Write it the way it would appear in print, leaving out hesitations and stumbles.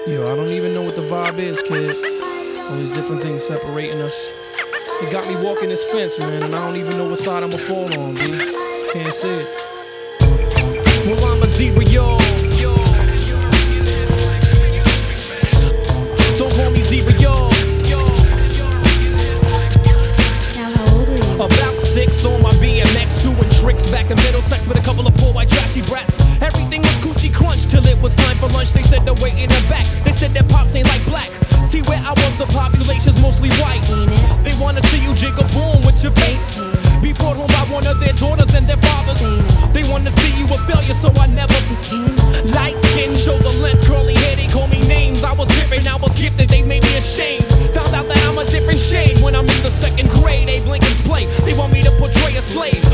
Yo, I don't even know what the vibe is, kid. All these different things separating us. It got me walking this fence, man, and I don't even know what side I'ma fall on, dude. Can't see it. Well, I'm a zebra, yo. Don't call me zebra, yo. Now how old are you? About 6 on my BMX, doing tricks back in Middlesex with a couple of poor white trashy brats. Everything was Coochie Crunch till it was time for lunch. They said they're waiting in the back. They said their pops ain't like black. See where I was, the population's mostly white. Ain't it? They wanna see you jiggle boom with your face. Be brought home by one of their daughters and their fathers. They wanna see you a failure, so I never became. Light skin, shoulder length, curly hair, they call me names. I was different, I was gifted, they made me ashamed. Found out that I'm a different shade when I'm in the 2nd grade. Abe Lincoln's play, they want me to portray a slave.